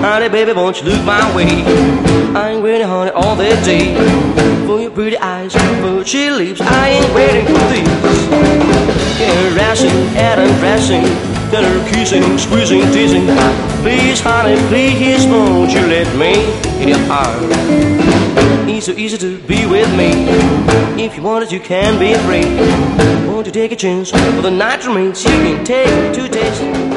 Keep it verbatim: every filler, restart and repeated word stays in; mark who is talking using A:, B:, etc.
A: Honey, baby, won't you look my way? I ain't waiting, honey, all that day for your pretty eyes, for your chilly lips. I ain't waiting for this. Get harassing and undressing, that are kissing, squeezing, teasing. Please, honey, please, won't you let me in your arms? It's so easy to be with me. If you want it, you can be free. Won't you take a chance for the night remains? You can take two days.